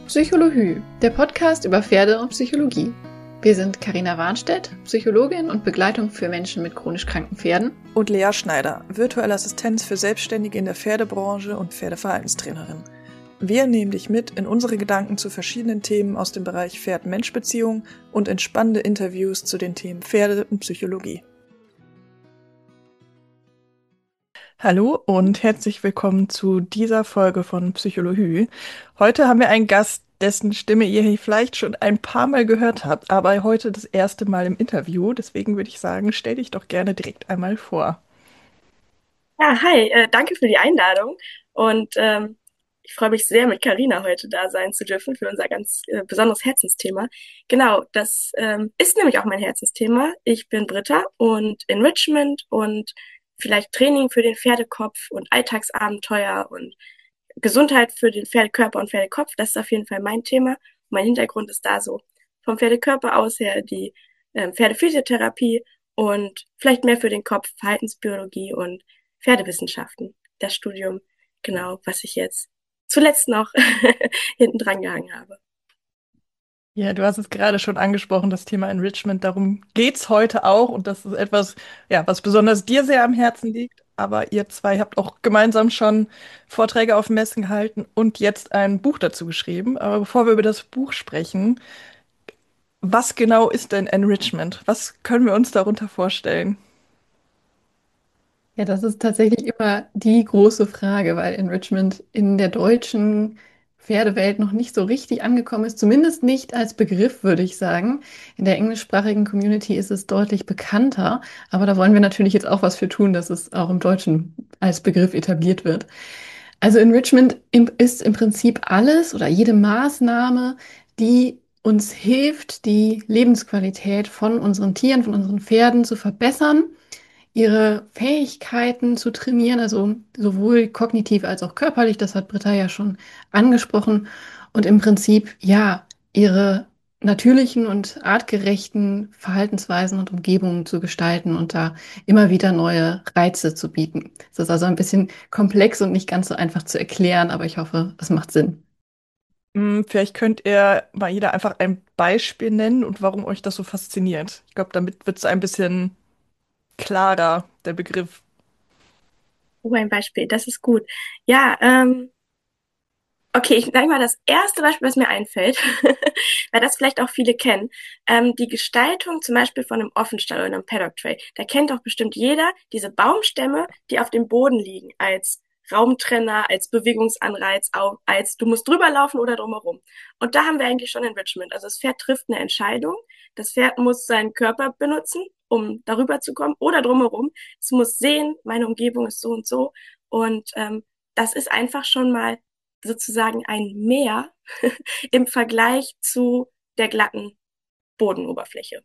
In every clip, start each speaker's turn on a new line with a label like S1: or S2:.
S1: Psychologie, der Podcast über Pferde und Psychologie. Wir sind Carina Warnstedt, Psychologin und Begleitung für Menschen mit chronisch kranken Pferden.
S2: Und Lea Schneider, virtuelle Assistenz für Selbstständige in der Pferdebranche und Pferdeverhaltenstrainerin. Wir nehmen dich mit in unsere Gedanken zu verschiedenen Themen aus dem Bereich Pferd-Mensch-Beziehung und in spannende Interviews zu den Themen Pferde und Psychologie. Hallo und herzlich willkommen zu dieser Folge von Psychologie. Heute haben wir einen Gast, dessen Stimme ihr hier vielleicht schon ein paar Mal gehört habt, aber heute das erste Mal im Interview. Deswegen würde ich sagen, stell dich doch gerne direkt einmal vor.
S3: Ja, hi, danke für die Einladung und ich freue mich sehr, mit Carina heute da sein zu dürfen für unser ganz besonderes Herzensthema. Genau, das ist nämlich auch mein Herzensthema. Ich bin Britta und Enrichment und vielleicht Training für den Pferdekopf und Alltagsabenteuer und Gesundheit für den Pferdekörper und Pferdekopf, das ist auf jeden Fall mein Thema. Mein Hintergrund ist da so vom Pferdekörper aus her die Pferdephysiotherapie und vielleicht mehr für den Kopf Verhaltensbiologie und Pferdewissenschaften. Das Studium, genau, was ich jetzt zuletzt noch hinten dran gehangen habe.
S2: Ja, du hast es gerade schon angesprochen, das Thema Enrichment. Darum geht's heute auch und das ist etwas, ja, was besonders dir sehr am Herzen liegt. Aber ihr zwei habt auch gemeinsam schon Vorträge auf Messen gehalten und jetzt ein Buch dazu geschrieben. Aber bevor wir über das Buch sprechen, was genau ist denn Enrichment? Was können wir uns darunter vorstellen?
S1: Ja, das ist tatsächlich immer die große Frage, weil Enrichment in der deutschen Pferdewelt noch nicht so richtig angekommen ist, zumindest nicht als Begriff, würde ich sagen. In der englischsprachigen Community ist es deutlich bekannter, aber da wollen wir natürlich jetzt auch was für tun, dass es auch im Deutschen als Begriff etabliert wird. Also ist im Prinzip alles oder jede Maßnahme, die uns hilft, die Lebensqualität von unseren Tieren, von unseren Pferden zu verbessern, ihre Fähigkeiten zu trainieren, also sowohl kognitiv als auch körperlich, das hat Britta ja schon angesprochen, und im Prinzip, ja, ihre natürlichen und artgerechten Verhaltensweisen und Umgebungen zu gestalten und da immer wieder neue Reize zu bieten. Es ist also ein bisschen komplex und nicht ganz so einfach zu erklären, aber ich hoffe, es macht Sinn.
S2: Vielleicht könnt ihr mal jeder einfach ein Beispiel nennen und warum euch das so fasziniert. Ich glaube, damit wird es ein bisschen klarer, der Begriff.
S3: Oh, ein Beispiel, das ist gut. Ja, okay, ich sage mal das erste Beispiel, was mir einfällt, weil das vielleicht auch viele kennen. Die Gestaltung zum Beispiel von einem Offenstall oder einem Paddock Tray. Da kennt doch bestimmt jeder diese Baumstämme, die auf dem Boden liegen, als Raumtrenner, als Bewegungsanreiz, auch als du musst drüber laufen oder drumherum. Und da haben wir eigentlich schon Enrichment. Also das Pferd trifft eine Entscheidung. Das Pferd muss seinen Körper benutzen, um darüber zu kommen oder drumherum. Es muss sehen, meine Umgebung ist so und so. Und das ist einfach schon mal sozusagen ein Meer im Vergleich zu der glatten Bodenoberfläche.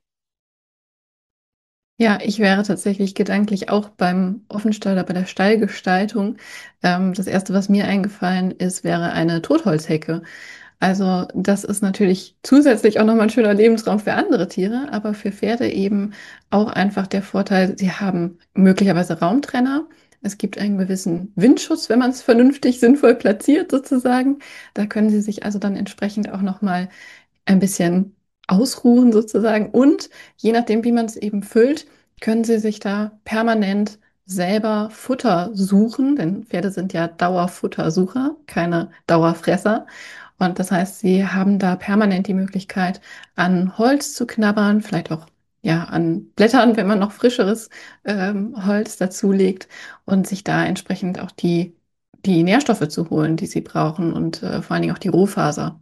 S1: Ja, ich wäre tatsächlich gedanklich auch beim Offenstall oder bei der Stallgestaltung. Das Erste, was mir eingefallen ist, wäre eine Totholzhecke. Also das ist natürlich zusätzlich auch nochmal ein schöner Lebensraum für andere Tiere, aber für Pferde eben auch einfach der Vorteil, sie haben möglicherweise Raumtrenner. Es gibt einen gewissen Windschutz, wenn man es vernünftig, sinnvoll platziert sozusagen. Da können sie sich also dann entsprechend auch nochmal ein bisschen ausruhen sozusagen. Und je nachdem, wie man es eben füllt, können sie sich da permanent selber Futter suchen, denn Pferde sind ja Dauerfuttersucher, keine Dauerfresser. Und das heißt, sie haben da permanent die Möglichkeit, an Holz zu knabbern, vielleicht auch ja an Blättern, wenn man noch frischeres Holz dazulegt und sich da entsprechend auch die Nährstoffe zu holen, die sie brauchen und vor allen Dingen auch die Rohfaser.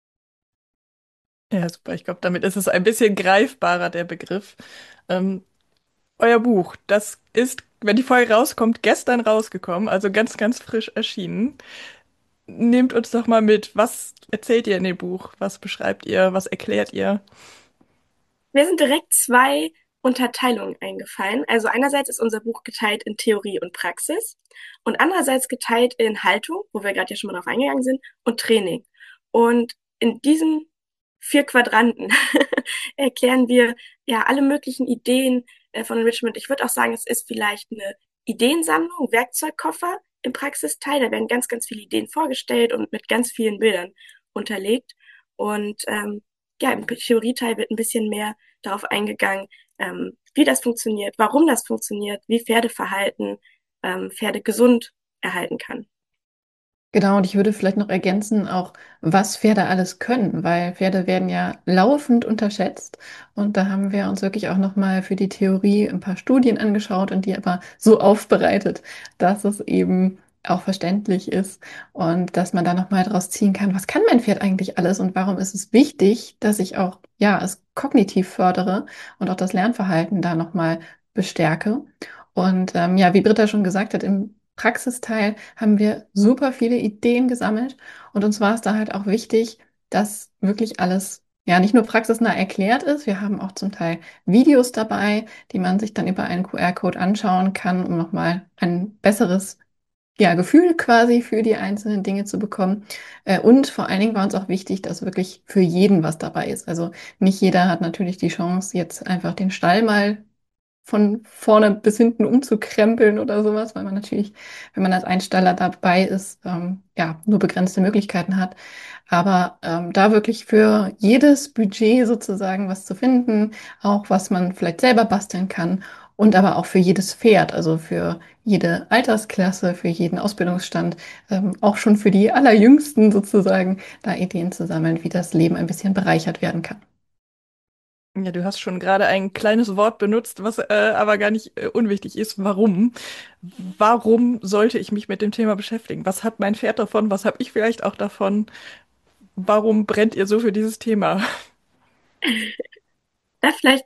S2: Ja, super. Ich glaube, damit ist es ein bisschen greifbarer, der Begriff. Ähm, Euer Buch, das ist, wenn die Folge rauskommt, gestern rausgekommen, also ganz, ganz frisch erschienen. Nehmt uns doch mal mit. Was erzählt ihr in dem Buch? Was beschreibt ihr? Was erklärt ihr?
S3: Mir sind direkt zwei Unterteilungen eingefallen. Also einerseits ist unser Buch geteilt in Theorie und Praxis und andererseits geteilt in Haltung, wo wir gerade ja schon mal drauf eingegangen sind, und Training. Und in diesen vier Quadranten erklären wir ja alle möglichen Ideen von Enrichment. Ich würde auch sagen, es ist vielleicht eine Ideensammlung, Werkzeugkoffer im Praxisteil. Da werden ganz, ganz viele Ideen vorgestellt und mit ganz vielen Bildern. unterlegt. Und ja, im Theorieteil wird ein bisschen mehr darauf eingegangen, wie das funktioniert, warum das funktioniert, wie Pferdeverhalten Pferde gesund erhalten kann.
S1: Genau, und ich würde vielleicht noch ergänzen, auch was Pferde alles können, weil Pferde werden ja laufend unterschätzt. Und da haben wir uns wirklich auch nochmal für die Theorie ein paar Studien angeschaut und die aber so aufbereitet, dass es eben auch verständlich ist und dass man da nochmal draus ziehen kann, was kann mein Pferd eigentlich alles und warum ist es wichtig, dass ich auch, ja, es kognitiv fördere und auch das Lernverhalten da nochmal bestärke. Und ja, wie Britta schon gesagt hat, im Praxisteil haben wir super viele Ideen gesammelt und uns war es da halt auch wichtig, dass wirklich alles ja nicht nur praxisnah erklärt ist. Wir haben auch zum Teil Videos dabei, die man sich dann über einen QR-Code anschauen kann, um nochmal ein besseres ja, Gefühl quasi für die einzelnen Dinge zu bekommen. Und vor allen Dingen war uns auch wichtig, dass wirklich für jeden was dabei ist. Also nicht jeder hat natürlich die Chance, jetzt einfach den Stall mal von vorne bis hinten umzukrempeln oder sowas, weil man natürlich, wenn man als Einsteller dabei ist, ja, nur begrenzte Möglichkeiten hat. Aber da wirklich für jedes Budget sozusagen was zu finden, auch was man vielleicht selber basteln kann und aber auch für jedes Pferd, also für jede Altersklasse, für jeden Ausbildungsstand, auch schon für die Allerjüngsten sozusagen, da Ideen zu sammeln, wie das Leben ein bisschen bereichert werden kann.
S2: Ja, du hast schon gerade ein kleines Wort benutzt, was aber gar nicht unwichtig ist. Warum? Warum sollte ich mich mit dem Thema beschäftigen? Was hat mein Pferd davon? Was habe ich vielleicht auch davon? Warum brennt ihr so für dieses Thema?
S3: Da vielleicht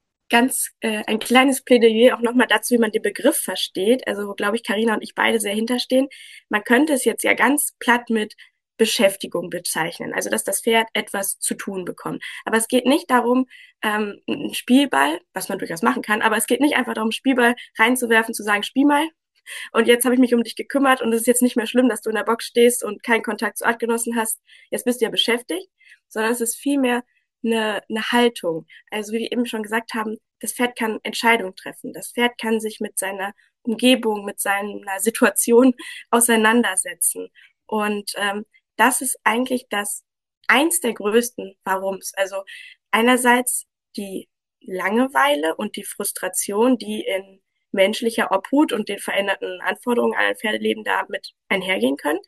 S3: ein kleines Plädoyer auch nochmal dazu, wie man den Begriff versteht. Also, wo, glaube ich, Karina und ich beide sehr hinterstehen. Man könnte es jetzt ja ganz platt mit Beschäftigung bezeichnen. Also, dass das Pferd etwas zu tun bekommt. Aber es geht nicht darum, einen Spielball, was man durchaus machen kann, aber es geht nicht einfach darum, einen Spielball reinzuwerfen, zu sagen, spiel mal. Und jetzt habe ich mich um dich gekümmert und es ist jetzt nicht mehr schlimm, dass du in der Box stehst und keinen Kontakt zu Artgenossen hast. Jetzt bist du ja beschäftigt, sondern es ist vielmehr eine Haltung. Also wie wir eben schon gesagt haben, das Pferd kann Entscheidungen treffen. Das Pferd kann sich mit seiner Umgebung, mit seiner Situation auseinandersetzen. Und das ist eigentlich das eins der größten Warums. Also einerseits die Langeweile und die Frustration, die in menschlicher Obhut und den veränderten Anforderungen an ein Pferdeleben damit einhergehen können.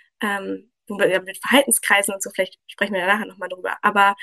S3: Wo wir ja mit Verhaltenskreisen und so, vielleicht sprechen wir ja nachher nochmal drüber, aber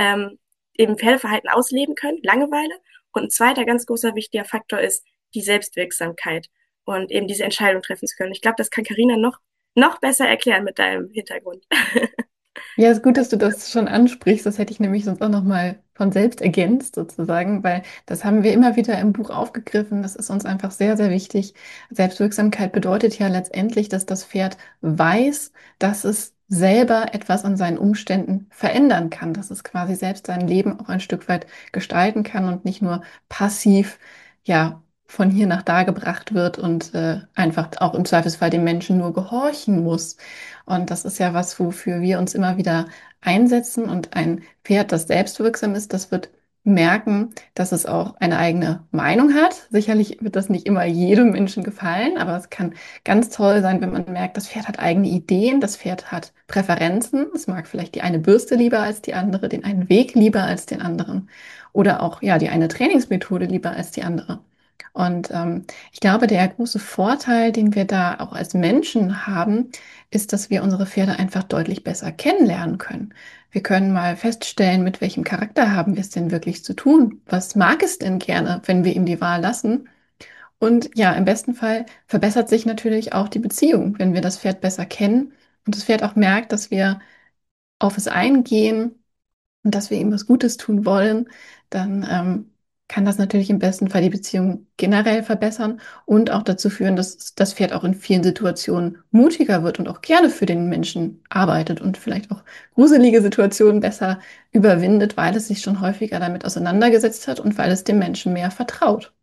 S3: eben Pferdeverhalten ausleben können, Langeweile. Und ein zweiter ganz großer wichtiger Faktor ist die Selbstwirksamkeit und eben diese Entscheidung treffen zu können. Ich glaube, das kann Karina noch besser erklären mit deinem Hintergrund.
S1: Ja, ist gut, dass du das schon ansprichst. Das hätte ich nämlich sonst auch noch mal von selbst ergänzt sozusagen, weil das haben wir immer wieder im Buch aufgegriffen. Das ist uns einfach sehr, sehr wichtig. Selbstwirksamkeit bedeutet ja letztendlich, dass das Pferd weiß, dass es selber etwas an seinen Umständen verändern kann, dass es quasi selbst sein Leben auch ein Stück weit gestalten kann und nicht nur passiv, ja, von hier nach da gebracht wird und einfach auch im Zweifelsfall dem Menschen nur gehorchen muss. Und das ist ja was, wofür wir uns immer wieder einsetzen. Und ein Pferd, das selbstwirksam ist, das wird merken, dass es auch eine eigene Meinung hat. Sicherlich wird das nicht immer jedem Menschen gefallen, aber es kann ganz toll sein, wenn man merkt, das Pferd hat eigene Ideen, das Pferd hat Präferenzen. Es mag vielleicht die eine Bürste lieber als die andere, den einen Weg lieber als den anderen oder auch ja die eine Trainingsmethode lieber als die andere. Und ich glaube, der große Vorteil, den wir da auch als Menschen haben, ist, dass wir unsere Pferde einfach deutlich besser kennenlernen können. Wir können mal feststellen, mit welchem Charakter haben wir es denn wirklich zu tun? Was mag es denn gerne, wenn wir ihm die Wahl lassen? Und ja, im besten Fall verbessert sich natürlich auch die Beziehung, wenn wir das Pferd besser kennen und das Pferd auch merkt, dass wir auf es eingehen und dass wir ihm was Gutes tun wollen, dann kann das natürlich im besten Fall die Beziehung generell verbessern und auch dazu führen, dass das Pferd auch in vielen Situationen mutiger wird und auch gerne für den Menschen arbeitet und vielleicht auch gruselige Situationen besser überwindet, weil es sich schon häufiger damit auseinandergesetzt hat und weil es dem Menschen mehr vertraut.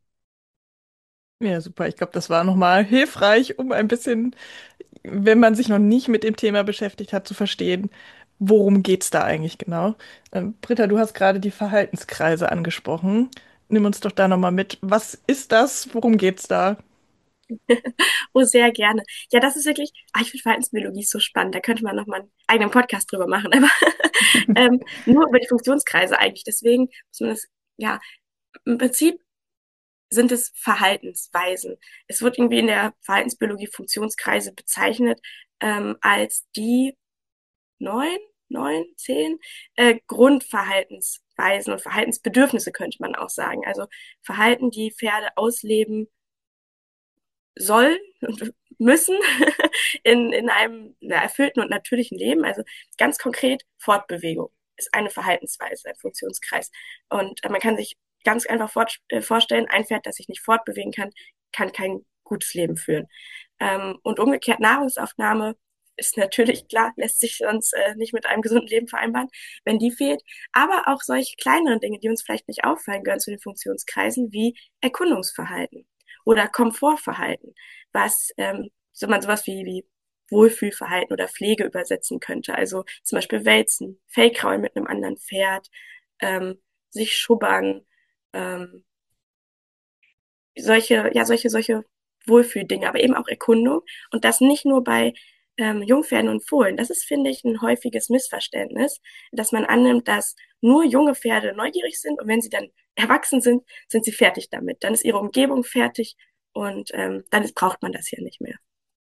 S2: Ja, super. Ich glaube, das war nochmal hilfreich, um ein bisschen, wenn man sich noch nicht mit dem Thema beschäftigt hat, zu verstehen, worum geht's da eigentlich genau. Britta, du hast gerade die Verhaltenskreise angesprochen. Nimm uns doch da nochmal mit. Was ist das? Worum geht's da?
S3: Oh, sehr gerne. Ja, das ist wirklich, ich finde Verhaltensbiologie so spannend. Da könnte man noch mal einen eigenen Podcast drüber machen. Aber nur über die Funktionskreise eigentlich. Deswegen muss man das, ja, im Prinzip sind es Verhaltensweisen. Es wird irgendwie in der Verhaltensbiologie Funktionskreise bezeichnet als die neun, zehn Grundverhaltensweisen und Verhaltensbedürfnisse könnte man auch sagen. Also Verhalten, die Pferde ausleben sollen und müssen in einem erfüllten und natürlichen Leben. Also ganz konkret Fortbewegung ist eine Verhaltensweise, ein Funktionskreis. Und man kann sich ganz einfach vorstellen, ein Pferd, das sich nicht fortbewegen kann, kann kein gutes Leben führen. Und umgekehrt Nahrungsaufnahme ist natürlich klar, lässt sich sonst nicht mit einem gesunden Leben vereinbaren, wenn die fehlt. Aber auch solche kleineren Dinge, die uns vielleicht nicht auffallen, gehören zu den Funktionskreisen wie Erkundungsverhalten oder Komfortverhalten, was so man sowas wie Wohlfühlverhalten oder Pflege übersetzen könnte. Also zum Beispiel Wälzen, Fellkraulen mit einem anderen Pferd, sich schubbern, ähm, solche Wohlfühldinge, aber eben auch Erkundung und das nicht nur bei Jungpferden und Fohlen. Das ist, finde ich, ein häufiges Missverständnis, dass man annimmt, dass nur junge Pferde neugierig sind und wenn sie dann erwachsen sind, sind sie fertig damit. Dann ist ihre Umgebung fertig und dann braucht man das ja nicht mehr.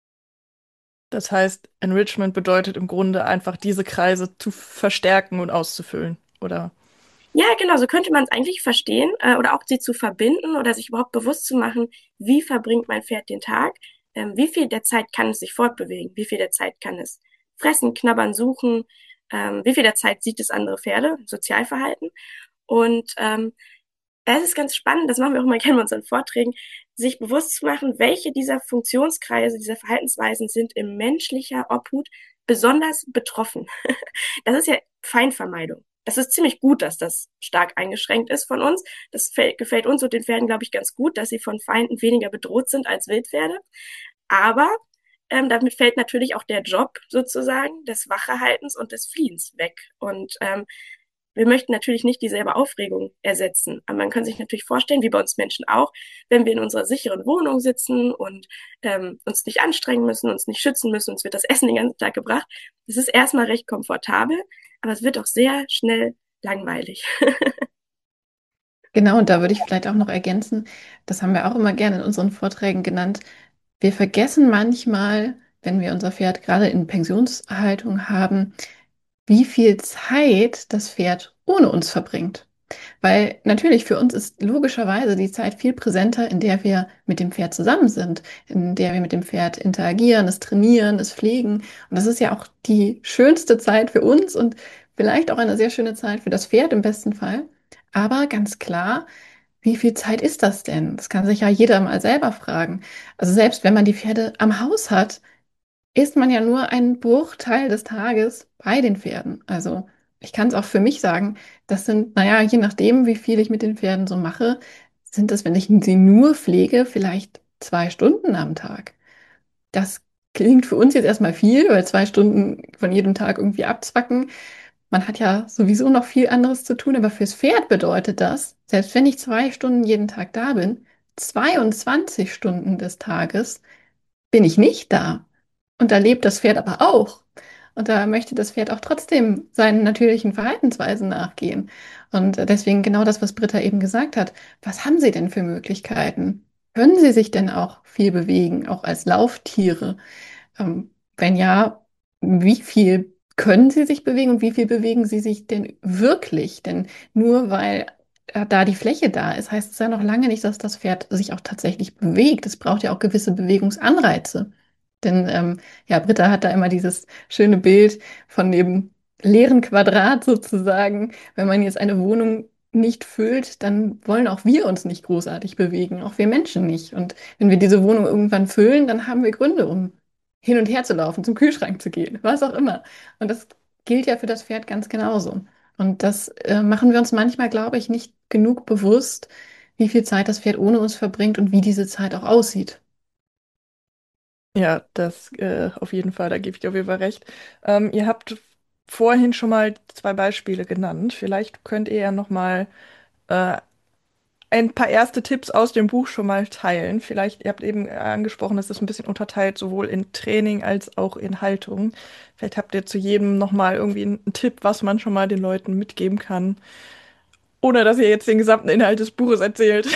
S2: Das heißt, Enrichment bedeutet im Grunde einfach, diese Kreise zu verstärken und auszufüllen, oder?
S3: Ja, genau, so könnte man es eigentlich verstehen oder auch sie zu verbinden oder sich überhaupt bewusst zu machen, wie verbringt mein Pferd den Tag, wie viel der Zeit kann es sich fortbewegen, wie viel der Zeit kann es fressen, knabbern, suchen, wie viel der Zeit sieht es andere Pferde, Sozialverhalten. Und es ist ganz spannend, das machen wir auch immer gerne in unseren Vorträgen, sich bewusst zu machen, welche dieser Funktionskreise, dieser Verhaltensweisen sind in menschlicher Obhut besonders betroffen. Das ist ja Feindvermeidung. Das ist ziemlich gut, dass das stark eingeschränkt ist von uns. Das gefällt uns und den Pferden, glaube ich, ganz gut, dass sie von Feinden weniger bedroht sind als Wildpferde. Aber damit fällt natürlich auch der Job sozusagen des Wachehaltens und des Fliehens weg. Und wir möchten natürlich nicht dieselbe Aufregung ersetzen. Aber man kann sich natürlich vorstellen, wie bei uns Menschen auch, wenn wir in unserer sicheren Wohnung sitzen und uns nicht anstrengen müssen, uns nicht schützen müssen, uns wird das Essen den ganzen Tag gebracht. Das ist erstmal recht komfortabel, aber es wird auch sehr schnell langweilig.
S1: Genau, und da würde ich vielleicht auch noch ergänzen, das haben wir auch immer gerne in unseren Vorträgen genannt. Wir vergessen manchmal, wenn wir unser Pferd gerade in Pensionshaltung haben, wie viel Zeit das Pferd ohne uns verbringt. Weil natürlich für uns ist logischerweise die Zeit viel präsenter, in der wir mit dem Pferd zusammen sind, in der wir mit dem Pferd interagieren, es trainieren, es pflegen. Und das ist ja auch die schönste Zeit für uns und vielleicht auch eine sehr schöne Zeit für das Pferd im besten Fall. Aber ganz klar, wie viel Zeit ist das denn? Das kann sich ja jeder mal selber fragen. Also selbst wenn man die Pferde am Haus hat, ist man ja nur einen Bruchteil des Tages bei den Pferden. Also ich kann es auch für mich sagen, das sind, naja, je nachdem, wie viel ich mit den Pferden so mache, sind es, wenn ich sie nur pflege, vielleicht 2 Stunden am Tag. Das klingt für uns jetzt erstmal viel, weil 2 Stunden von jedem Tag irgendwie abzwacken. Man hat ja sowieso noch viel anderes zu tun, aber fürs Pferd bedeutet das, selbst wenn ich 2 Stunden jeden Tag da bin, 22 Stunden des Tages bin ich nicht da. Und da lebt das Pferd aber auch. Und da möchte das Pferd auch trotzdem seinen natürlichen Verhaltensweisen nachgehen. Und deswegen genau das, was Britta eben gesagt hat. Was haben Sie denn für Möglichkeiten? Können Sie sich denn auch viel bewegen, auch als Lauftiere? Wenn ja, wie viel können Sie sich bewegen und wie viel bewegen Sie sich denn wirklich? Denn nur weil da die Fläche da ist, heißt es ja noch lange nicht, dass das Pferd sich auch tatsächlich bewegt. Es braucht ja auch gewisse Bewegungsanreize. Denn ja, Britta hat da immer dieses schöne Bild von dem leeren Quadrat sozusagen. Wenn man jetzt eine Wohnung nicht füllt, dann wollen auch wir uns nicht großartig bewegen, auch wir Menschen nicht. Und wenn wir diese Wohnung irgendwann füllen, dann haben wir Gründe, um hin und her zu laufen, zum Kühlschrank zu gehen, was auch immer. Und das gilt ja für das Pferd ganz genauso. Und das machen wir uns manchmal, glaube ich, nicht genug bewusst, wie viel Zeit das Pferd ohne uns verbringt und wie diese Zeit auch aussieht.
S2: Ja, das auf jeden Fall, da gebe ich dir auf jeden Fall recht. Ihr habt vorhin schon mal zwei Beispiele genannt. Vielleicht könnt ihr ja noch mal äh, ein paar erste Tipps aus dem Buch schon mal teilen. Vielleicht, ihr habt eben angesprochen, dass es ein bisschen unterteilt, sowohl in Training als auch in Haltung. Vielleicht habt ihr zu jedem nochmal irgendwie einen Tipp, was man schon mal den Leuten mitgeben kann, ohne dass ihr jetzt den gesamten Inhalt des Buches erzählt.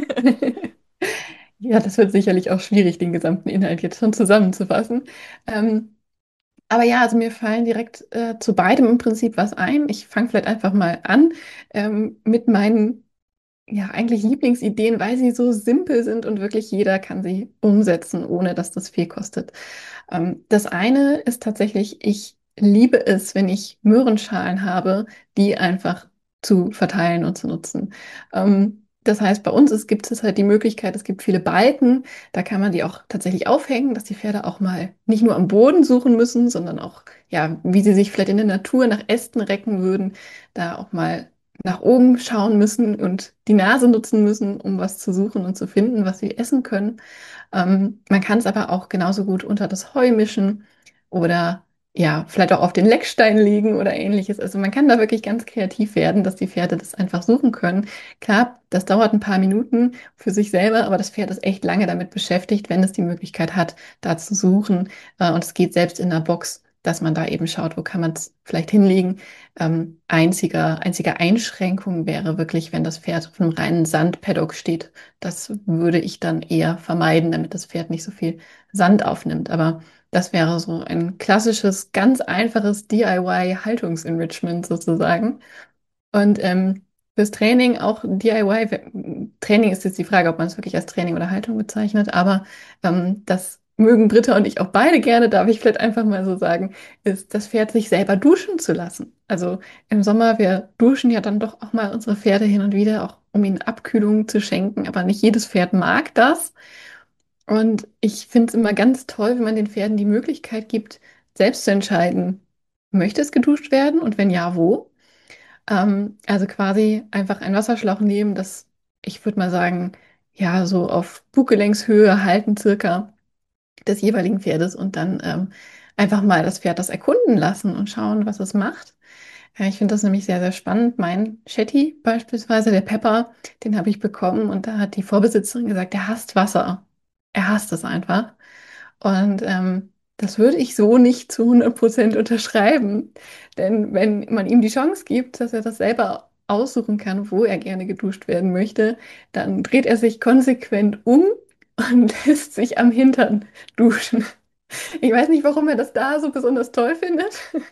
S1: Ja, das wird sicherlich auch schwierig, den gesamten Inhalt jetzt schon zusammenzufassen. Ähm, aber ja, also mir fallen direkt zu beidem im Prinzip was ein. Ich fange vielleicht einfach mal an mit meinen ja, eigentlich Lieblingsideen, weil sie so simpel sind und wirklich jeder kann sie umsetzen, ohne dass das viel kostet. Das eine ist tatsächlich, ich liebe es, wenn ich Möhrenschalen habe, die einfach zu verteilen und zu nutzen. Das heißt, bei uns gibt es halt die Möglichkeit, es gibt viele Balken, da kann man die auch tatsächlich aufhängen, dass die Pferde auch mal nicht nur am Boden suchen müssen, sondern auch, ja, wie sie sich vielleicht in der Natur nach Ästen recken würden, da auch mal nach oben schauen müssen und die Nase nutzen müssen, um was zu suchen und zu finden, was sie essen können. Man kann es aber auch genauso gut unter das Heu mischen oder ja, vielleicht auch auf den Leckstein legen oder ähnliches. Also man kann da wirklich ganz kreativ werden, dass die Pferde das einfach suchen können. Klar, das dauert ein paar Minuten für sich selber, aber das Pferd ist echt lange damit beschäftigt, wenn es die Möglichkeit hat, da zu suchen. Und es geht selbst in der Box, dass man da eben schaut, wo kann man es vielleicht hinlegen. Einzige Einschränkung wäre wirklich, wenn das Pferd auf einem reinen Sandpaddock steht. Das würde ich dann eher vermeiden, damit das Pferd nicht so viel Sand aufnimmt. Aber das wäre so ein klassisches, ganz einfaches DIY-Haltungsenrichment sozusagen. Und fürs Training auch DIY. Training ist jetzt die Frage, ob man es wirklich als Training oder Haltung bezeichnet, aber das mögen Britta und ich auch beide gerne, darf ich vielleicht einfach mal so sagen, ist das Pferd sich selber duschen zu lassen. Also im Sommer, wir duschen ja dann doch auch mal unsere Pferde hin und wieder, auch um ihnen Abkühlung zu schenken, aber nicht jedes Pferd mag das. Und ich finde es immer ganz toll, wenn man den Pferden die Möglichkeit gibt, selbst zu entscheiden, möchte es geduscht werden und wenn ja, wo? Also quasi einfach einen Wasserschlauch nehmen, das, ich würde mal sagen, ja, so auf Bugelenkshöhe halten circa des jeweiligen Pferdes und dann einfach mal das Pferd das erkunden lassen und schauen, was es macht. Ja, ich finde das nämlich sehr, sehr spannend. Mein Shetty beispielsweise, der Pepper, den habe ich bekommen und da hat die Vorbesitzerin gesagt, er hasst Wasser. Er hasst es einfach. Und das würde ich so nicht zu 100% unterschreiben. Denn wenn man ihm die Chance gibt, dass er das selber aussuchen kann, wo er gerne geduscht werden möchte, dann dreht er sich konsequent um und lässt sich am Hintern duschen. Ich weiß nicht, warum er das da so besonders toll findet,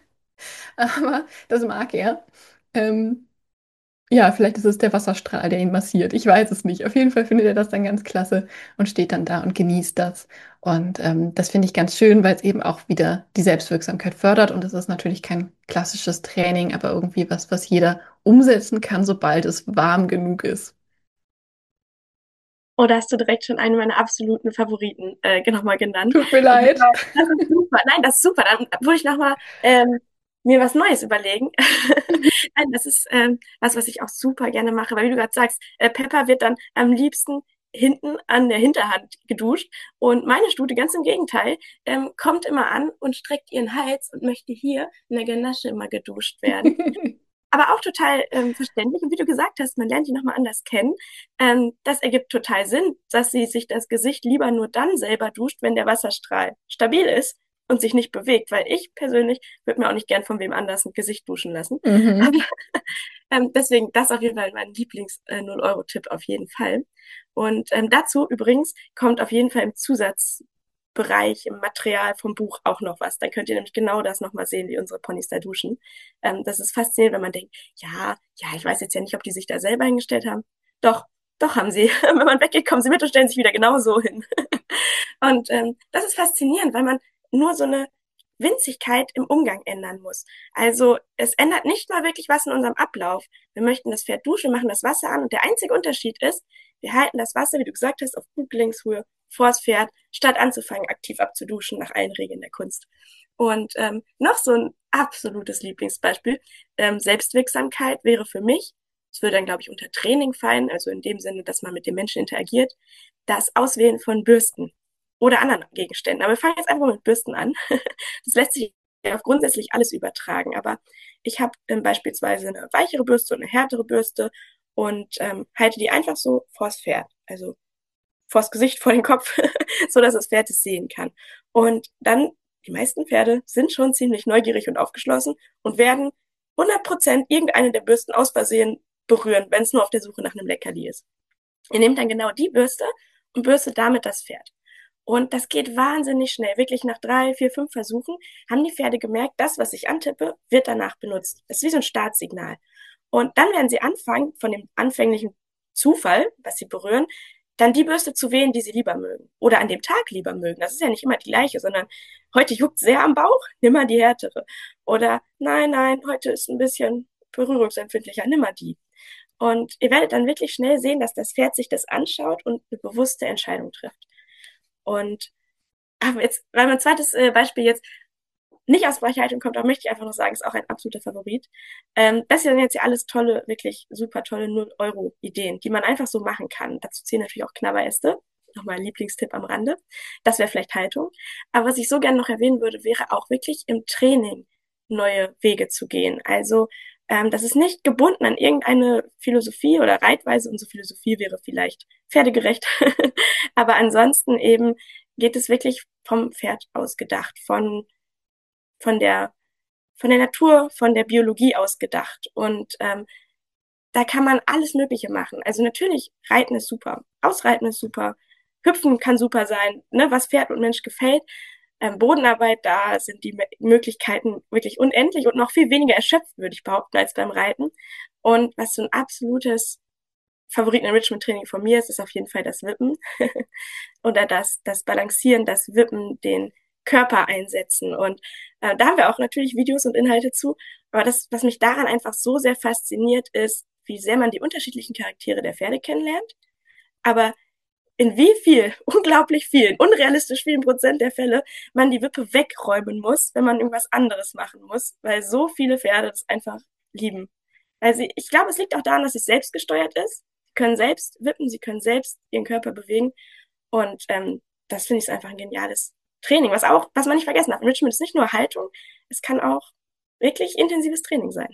S1: aber das mag er. Ähm, ja, vielleicht ist es der Wasserstrahl, der ihn massiert. Ich weiß es nicht. Auf jeden Fall findet er das dann ganz klasse und steht dann da und genießt das. Und das finde ich ganz schön, weil es eben auch wieder die Selbstwirksamkeit fördert. Und es ist natürlich kein klassisches Training, aber irgendwie was, was jeder umsetzen kann, sobald es warm genug ist.
S3: Oder hast du direkt schon einen meiner absoluten Favoriten nochmal genannt?
S1: Tut mir leid.
S3: Das ist super. Nein, das ist super. Dann würde ich nochmal mir was Neues überlegen. Nein, das ist was ich auch super gerne mache, weil wie du gerade sagst, Pepper wird dann am liebsten hinten an der Hinterhand geduscht und meine Stute ganz im Gegenteil kommt immer an und streckt ihren Hals und möchte hier in der Ganasche immer geduscht werden. Aber auch total verständlich. Und wie du gesagt hast, man lernt die nochmal anders kennen. Das ergibt total Sinn, dass sie sich das Gesicht lieber nur dann selber duscht, wenn der Wasserstrahl stabil ist und sich nicht bewegt. Weil ich persönlich würde mir auch nicht gern von wem anders ein Gesicht duschen lassen. Aber,
S1: Mhm.
S3: deswegen das auf jeden Fall mein Lieblings-0-Euro-Tipp auf jeden Fall. Und dazu übrigens kommt auf jeden Fall im Zusatzbereich, im Material vom Buch auch noch was. Dann könnt ihr nämlich genau das nochmal sehen, wie unsere Ponys da duschen. Das ist faszinierend, wenn man denkt, ja, ich weiß jetzt ja nicht, ob die sich da selber hingestellt haben. Doch, doch haben sie. Wenn man weggeht, kommen sie mit und stellen sich wieder genau so hin. Und das ist faszinierend, weil man nur so eine Winzigkeit im Umgang ändern muss. Also es ändert nicht mal wirklich was in unserem Ablauf. Wir möchten das Pferd duschen, machen das Wasser an und der einzige Unterschied ist, wir halten das Wasser, wie du gesagt hast, auf Fußgelenkshöhe vors Pferd, statt anzufangen, aktiv abzuduschen nach allen Regeln der Kunst. Und noch so ein absolutes Lieblingsbeispiel, Selbstwirksamkeit wäre für mich, es würde dann, glaube ich, unter Training fallen, also in dem Sinne, dass man mit den Menschen interagiert, das Auswählen von Bürsten oder anderen Gegenständen. Aber wir fangen jetzt einfach mit Bürsten an. Das lässt sich auf grundsätzlich alles übertragen. Aber ich habe beispielsweise eine weichere Bürste und eine härtere Bürste. und halte die einfach so vors Pferd, also vors Gesicht, vor den Kopf, so dass das Pferd es sehen kann. Und dann, die meisten Pferde sind schon ziemlich neugierig und aufgeschlossen und werden 100% irgendeine der Bürsten aus Versehen berühren, wenn es nur auf der Suche nach einem Leckerli ist. Ihr nehmt dann genau die Bürste und bürstet damit das Pferd. Und das geht wahnsinnig schnell. Wirklich nach 3, 4, 5 Versuchen haben die Pferde gemerkt, das, was ich antippe, wird danach benutzt. Das ist wie so ein Startsignal. Und dann werden sie anfangen, von dem anfänglichen Zufall, was sie berühren, dann die Bürste zu wählen, die sie lieber mögen. Oder an dem Tag lieber mögen. Das ist ja nicht immer die gleiche, sondern heute juckt sehr am Bauch, nimm mal die härtere. Oder nein, nein, heute ist ein bisschen berührungsempfindlicher, nimm mal die. Und ihr werdet dann wirklich schnell sehen, dass das Pferd sich das anschaut und eine bewusste Entscheidung trifft. Und aber jetzt, weil mein zweites Beispiel jetzt nicht aus Weichhaltung kommt, aber möchte ich einfach noch sagen, ist auch ein absoluter Favorit. Das sind jetzt ja alles tolle, wirklich super tolle 0-Euro-Ideen, die man einfach so machen kann. Dazu zählen natürlich auch Knabberäste. Nochmal ein Lieblingstipp am Rande. Das wäre vielleicht Haltung. Aber was ich so gerne noch erwähnen würde, wäre auch wirklich im Training neue Wege zu gehen. Also das ist nicht gebunden an irgendeine Philosophie oder Reitweise. Unsere Philosophie wäre vielleicht pferdegerecht. Aber ansonsten eben geht es wirklich vom Pferd aus gedacht, von der, von der Natur, von der Biologie aus gedacht. Und da kann man alles Mögliche machen. Also natürlich, Reiten ist super, Ausreiten ist super, Hüpfen kann super sein, ne, was Pferd und Mensch gefällt. Bodenarbeit, da sind die Möglichkeiten wirklich unendlich und noch viel weniger erschöpft, würde ich behaupten, als beim Reiten. Und was so ein absolutes Favoriten-Enrichment-Training von mir ist, ist auf jeden Fall das Wippen. Oder das Balancieren, das Wippen, den Körper einsetzen. Und da haben wir auch natürlich Videos und Inhalte zu. Aber das, was mich daran einfach so sehr fasziniert, ist, wie sehr man die unterschiedlichen Charaktere der Pferde kennenlernt. Aber in wie viel, unglaublich vielen, unrealistisch vielen Prozent der Fälle man die Wippe wegräumen muss, wenn man irgendwas anderes machen muss, weil so viele Pferde das einfach lieben. Also ich glaube, es liegt auch daran, dass es selbst gesteuert ist. Sie können selbst wippen, sie können selbst ihren Körper bewegen. Und das finde ich einfach ein geniales Training, was man nicht vergessen darf. Enrichment ist nicht nur Haltung, es kann auch wirklich intensives Training sein.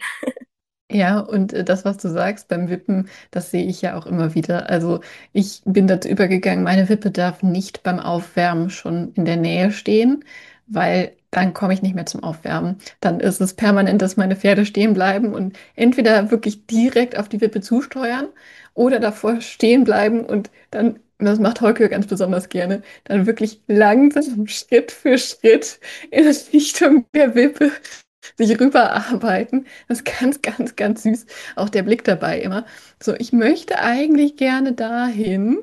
S1: Ja, und das, was du sagst beim Wippen, das sehe ich ja auch immer wieder. Also ich bin dazu übergegangen, meine Wippe darf nicht beim Aufwärmen schon in der Nähe stehen, weil dann komme ich nicht mehr zum Aufwärmen. Dann ist es permanent, dass meine Pferde stehen bleiben und entweder wirklich direkt auf die Wippe zusteuern oder davor stehen bleiben und dann, das macht Holger ganz besonders gerne, dann wirklich langsam Schritt für Schritt in Richtung der Wippe sich rüberarbeiten. Das ist ganz, ganz, ganz süß. Auch der Blick dabei immer. So, ich möchte eigentlich gerne dahin.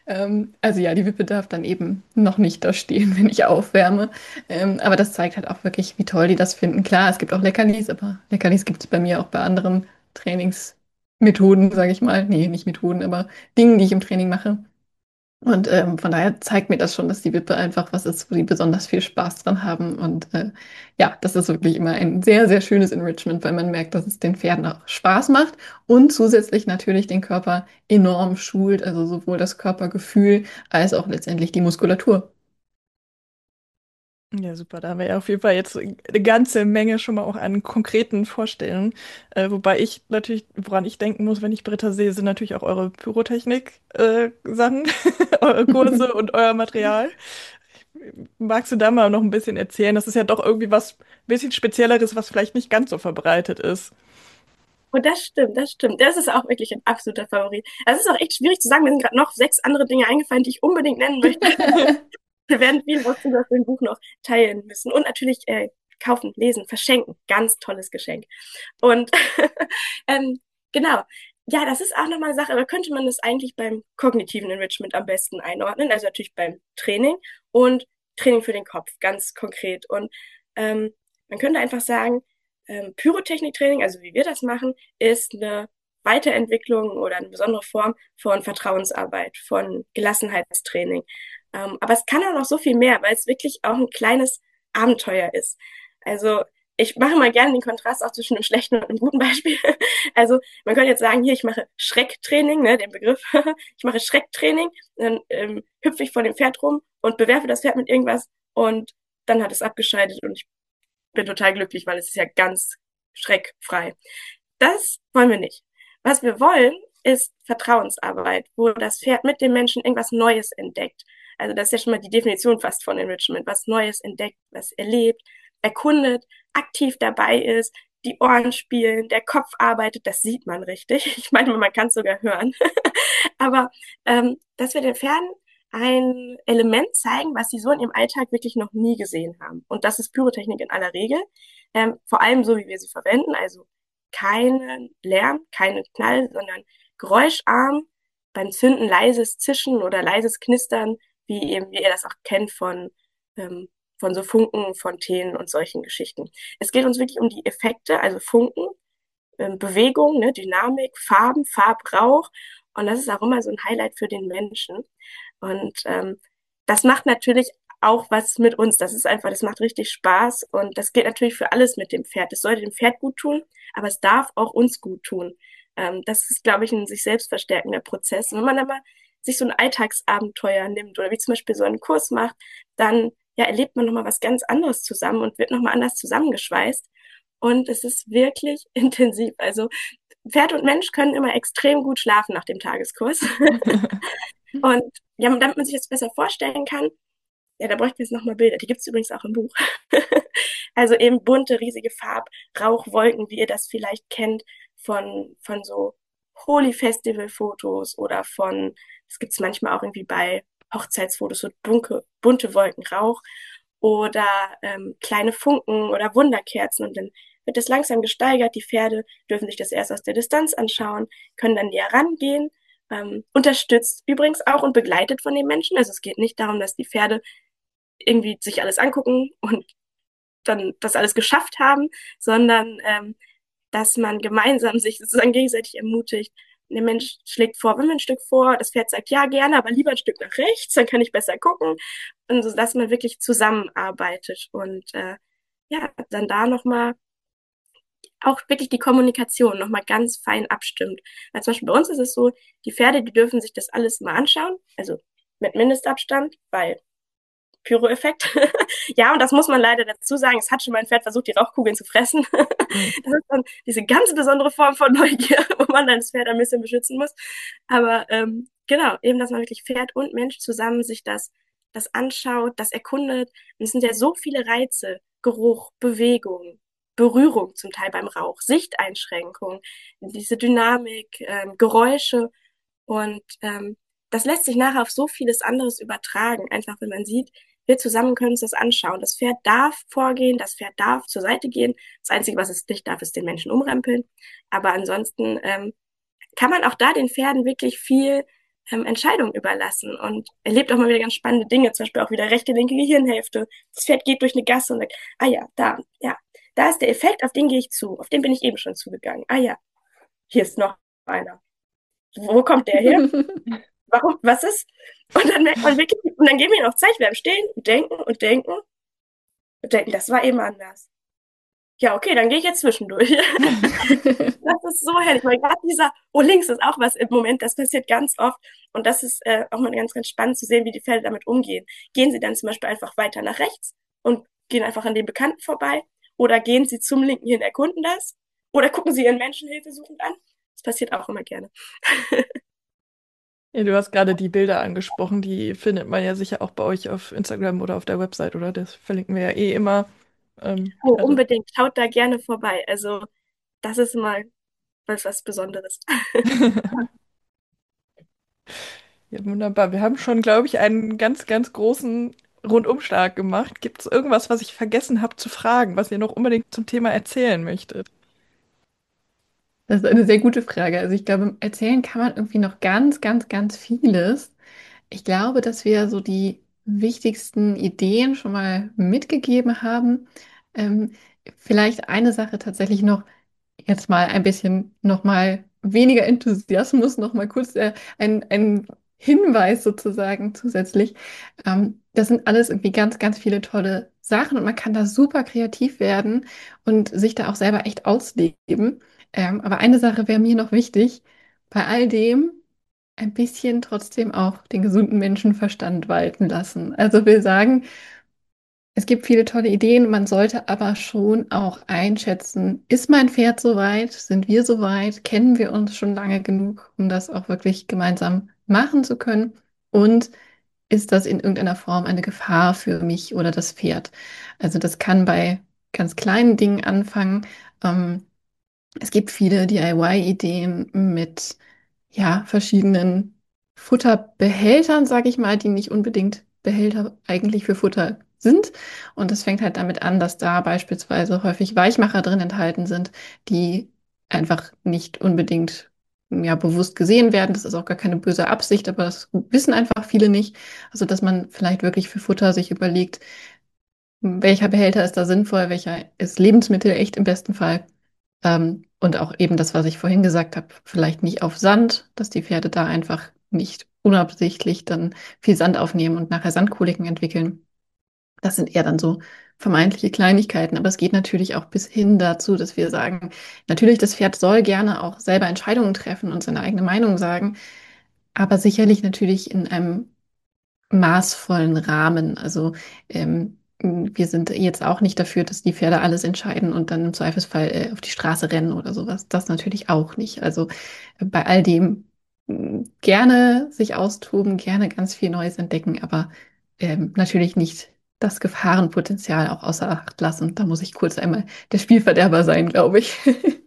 S1: Also ja, die Wippe darf dann eben noch nicht da stehen, wenn ich aufwärme. Aber das zeigt halt auch wirklich, wie toll die das finden. Klar, es gibt auch Leckerlis, aber Leckerlis gibt es bei mir auch bei anderen Trainingsmethoden, sage ich mal. Nee, nicht Methoden, aber Dingen, die ich im Training mache. Und von daher zeigt mir das schon, dass die Wippe einfach was ist, wo die besonders viel Spaß dran haben. Und ja, das ist wirklich immer ein sehr, sehr schönes Enrichment, weil man merkt, dass es den Pferden auch Spaß macht und zusätzlich natürlich den Körper enorm schult, also sowohl das Körpergefühl als auch letztendlich die Muskulatur.
S2: Ja, super. Da haben wir ja auf jeden Fall jetzt eine ganze Menge schon mal auch an konkreten Vorstellungen. Wobei ich natürlich, woran ich denken muss, wenn ich Britta sehe, sind natürlich auch eure Pyrotechnik-Sachen, eure Kurse und euer Material. Magst du da mal noch ein bisschen erzählen? Das ist ja doch irgendwie was bisschen Spezielleres, was vielleicht nicht ganz so verbreitet ist.
S3: Und das stimmt, das stimmt. Das ist auch wirklich ein absoluter Favorit. Also es ist auch echt schwierig zu sagen. Mir sind gerade noch 6 andere Dinge eingefallen, die ich unbedingt nennen möchte. Wir werden viel aus dem Buch noch teilen müssen. Und natürlich kaufen, lesen, verschenken. Ganz tolles Geschenk. Und ähm, genau. Ja, das ist auch nochmal eine Sache, aber könnte man das eigentlich beim kognitiven Enrichment am besten einordnen? Also natürlich beim Training und Training für den Kopf, ganz konkret. Und man könnte einfach sagen, Pyrotechniktraining, also wie wir das machen, ist eine Weiterentwicklung oder eine besondere Form von Vertrauensarbeit, von Gelassenheitstraining. Aber es kann auch noch so viel mehr, weil es wirklich auch ein kleines Abenteuer ist. Also ich mache mal gerne den Kontrast auch zwischen einem schlechten und einem guten Beispiel. Also man könnte jetzt sagen, hier, ich mache Schrecktraining, ne, den Begriff. Ich mache Schrecktraining, dann hüpfe ich vor dem Pferd rum und bewerfe das Pferd mit irgendwas und dann hat es abgeschaltet und ich bin total glücklich, weil es ist ja ganz schreckfrei. Das wollen wir nicht. Was wir wollen, ist Vertrauensarbeit, wo das Pferd mit dem Menschen irgendwas Neues entdeckt. Also das ist ja schon mal die Definition fast von Enrichment, was Neues entdeckt, was erlebt, erkundet, aktiv dabei ist, die Ohren spielen, der Kopf arbeitet, das sieht man richtig. Ich meine, man kann es sogar hören. Aber dass wir den Pferden ein Element zeigen, was sie so in ihrem Alltag wirklich noch nie gesehen haben. Und das ist Pyrotechnik in aller Regel. Vor allem so, wie wir sie verwenden. Also keinen Lärm, keinen Knall, sondern geräuscharm, beim Zünden leises Zischen oder leises Knistern, wie eben, wie ihr das auch kennt von so Funken, Fontänen und solchen Geschichten. Es geht uns wirklich um die Effekte, also Funken, Bewegung, ne, Dynamik, Farben, Farbrauch. Und das ist auch immer so ein Highlight für den Menschen. Und das macht natürlich auch was mit uns. Das ist einfach, das macht richtig Spaß. Und das gilt natürlich für alles mit dem Pferd. Es sollte dem Pferd gut tun, aber es darf auch uns gut tun. Das ist, glaube ich, ein sich selbst verstärkender Prozess. Und wenn man dann mal sich so ein Alltagsabenteuer nimmt oder wie zum Beispiel so einen Kurs macht, dann ja, erlebt man nochmal was ganz anderes zusammen und wird nochmal anders zusammengeschweißt. Und es ist wirklich intensiv. Also Pferd und Mensch können immer extrem gut schlafen nach dem Tageskurs. Und ja, damit man sich das besser vorstellen kann, ja, da bräuchten wir jetzt nochmal Bilder. Die gibt es übrigens auch im Buch. Also eben bunte, riesige Farbrauchwolken, wie ihr das vielleicht kennt von so Holi-Festival-Fotos oder das gibt's manchmal auch irgendwie bei Hochzeitsfotos, so bunte Wolken Rauch oder kleine Funken oder Wunderkerzen und dann wird das langsam gesteigert. Die Pferde dürfen sich das erst aus der Distanz anschauen, können dann näher rangehen, unterstützt übrigens auch und begleitet von den Menschen. Also es geht nicht darum, dass die Pferde irgendwie sich alles angucken und dann das alles geschafft haben, sondern dass man gemeinsam sich sozusagen gegenseitig ermutigt. Der Mensch schlägt vor, wenn wir ein Stück vor, das Pferd sagt ja gerne, aber lieber ein Stück nach rechts, dann kann ich besser gucken. Und so, dass man wirklich zusammenarbeitet und ja, dann da nochmal auch wirklich die Kommunikation nochmal ganz fein abstimmt. Weil zum Beispiel bei uns ist es so, die Pferde, die dürfen sich das alles mal anschauen, also mit Mindestabstand, weil Pyro-Effekt. Ja, und das muss man leider dazu sagen. Es hat schon mein Pferd versucht, die Rauchkugeln zu fressen.
S2: Mhm.
S3: Das ist dann diese ganz besondere Form von Neugier, wo man dann das Pferd ein bisschen beschützen muss. Aber genau, eben, dass man wirklich Pferd und Mensch zusammen sich das anschaut, das erkundet. Und es sind ja so viele Reize, Geruch, Bewegung, Berührung zum Teil beim Rauch, Sichteinschränkung, diese Dynamik, Geräusche und das lässt sich nachher auf so vieles anderes übertragen. Einfach, wenn man sieht, wir zusammen können uns das anschauen. Das Pferd darf vorgehen, das Pferd darf zur Seite gehen. Das Einzige, was es nicht darf, ist den Menschen umrempeln. Aber ansonsten kann man auch da den Pferden wirklich viel Entscheidung überlassen und erlebt auch mal wieder ganz spannende Dinge, zum Beispiel auch wieder rechte, linke Gehirnhälfte. Das Pferd geht durch eine Gasse und sagt, ah ja, da ist der Effekt, auf den gehe ich zu, auf den bin ich eben schon zugegangen. Ah ja, hier ist noch einer. Wo kommt der her? Warum, was ist? Und dann merkt man wirklich, und dann geben wir noch Zeit, wir bleiben stehen und denken und denken und denken, das war eben anders. Ja, okay, dann gehe ich jetzt zwischendurch. Das ist so herrlich, weil gerade oh, links ist auch was im Moment, das passiert ganz oft. Und das ist auch mal ganz, ganz spannend zu sehen, wie die Pferde damit umgehen. Gehen sie dann zum Beispiel einfach weiter nach rechts und gehen einfach an den Bekannten vorbei? Oder gehen sie zum Linken hin, erkunden das? Oder gucken sie ihren Menschen hilfesuchend an? Das passiert auch immer gerne.
S2: Ja, du hast gerade die Bilder angesprochen, die findet man ja sicher auch bei euch auf Instagram oder auf der Website, oder? Das verlinken wir ja eh immer.
S3: Oh,
S2: Also,
S3: unbedingt, schaut da gerne vorbei. Also, das ist mal was Besonderes.
S2: ja, wunderbar. Wir haben schon, glaube ich, einen ganz, ganz großen Rundumschlag gemacht. Gibt es irgendwas, was ich vergessen habe zu fragen, was ihr noch unbedingt zum Thema erzählen möchtet?
S1: Das ist eine sehr gute Frage. Also ich glaube, erzählen kann man irgendwie noch ganz, ganz, ganz vieles. Ich glaube, dass wir so die wichtigsten Ideen schon mal mitgegeben haben. Ähm, Vielleicht eine Sache tatsächlich noch, jetzt mal ein bisschen noch mal weniger Enthusiasmus, noch mal kurz ein Hinweis sozusagen zusätzlich. Das sind alles irgendwie ganz, ganz viele tolle Sachen und man kann da super kreativ werden und sich da auch selber echt ausleben. Aber eine Sache wäre mir noch wichtig, bei all dem ein bisschen trotzdem auch den gesunden Menschenverstand walten lassen. Also wir sagen, Es gibt viele tolle Ideen, man sollte aber schon auch einschätzen, ist mein Pferd soweit? Sind wir soweit? Kennen wir uns schon lange genug, um das auch wirklich gemeinsam machen zu können? Und ist das in irgendeiner Form eine Gefahr für mich oder das Pferd? Also das kann bei ganz kleinen Dingen anfangen. Ähm, Es gibt viele DIY-Ideen mit ja, verschiedenen Futterbehältern, sage ich mal, die nicht unbedingt Behälter eigentlich für Futter sind. Und das fängt halt damit an, dass da beispielsweise häufig Weichmacher drin enthalten sind, die einfach nicht unbedingt ja, bewusst gesehen werden. Das ist auch gar keine böse Absicht, aber das wissen einfach viele nicht. Also, dass man vielleicht wirklich für Futter sich überlegt, welcher Behälter ist da sinnvoll, welcher ist Lebensmittel echt im besten Fall. Und auch eben das, was ich vorhin gesagt habe, vielleicht nicht auf Sand, dass die Pferde da einfach nicht unabsichtlich dann viel Sand aufnehmen und nachher Sandkoliken entwickeln. Das sind eher dann so vermeintliche Kleinigkeiten, aber es geht natürlich auch bis hin dazu, dass wir sagen, natürlich, das Pferd soll gerne auch selber Entscheidungen treffen und seine eigene Meinung sagen, aber sicherlich natürlich in einem maßvollen Rahmen. Also wir sind jetzt auch nicht dafür, dass die Pferde alles entscheiden und dann im Zweifelsfall auf die Straße rennen oder sowas. Das natürlich auch nicht. Also bei all dem gerne sich austoben, gerne ganz viel Neues entdecken, aber natürlich nicht das Gefahrenpotenzial auch außer Acht lassen. Da muss ich kurz einmal der Spielverderber sein, glaube ich.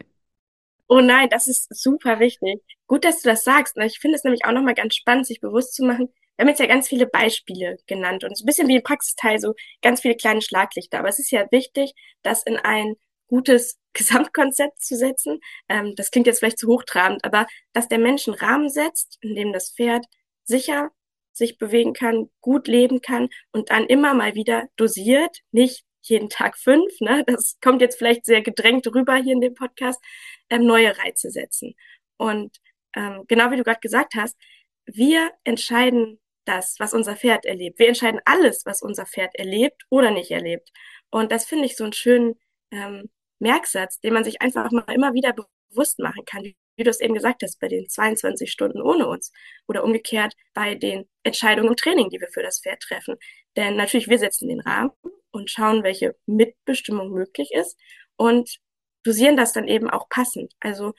S3: Oh nein, das ist super wichtig. Gut, dass du das sagst. Ne? Ich finde es nämlich auch nochmal ganz spannend, sich bewusst zu machen. Wir haben jetzt ja ganz viele Beispiele genannt und so ein bisschen wie im Praxisteil, so ganz viele kleine Schlaglichter. Aber es ist ja wichtig, das in ein gutes Gesamtkonzept zu setzen. Das klingt jetzt vielleicht zu hochtrabend, aber dass der Mensch einen Rahmen setzt, in dem das Pferd sicher sich bewegen kann, gut leben kann und dann immer mal wieder dosiert, nicht jeden Tag 5, ne? Das kommt jetzt vielleicht sehr gedrängt rüber hier in dem Podcast, neue Reize setzen. Und genau wie du gerade gesagt hast, wir entscheiden das, was unser Pferd erlebt. Wir entscheiden alles, was unser Pferd erlebt oder nicht erlebt. Und das finde ich so einen schönen ähm, Merksatz, den man sich einfach mal immer wieder bewusst machen kann, wie du es eben gesagt hast, bei den 22 Stunden ohne uns oder umgekehrt bei den Entscheidungen im Training, die wir für das Pferd treffen. Denn natürlich, wir setzen den Rahmen und schauen, welche Mitbestimmung möglich ist und dosieren das dann eben auch passend. Also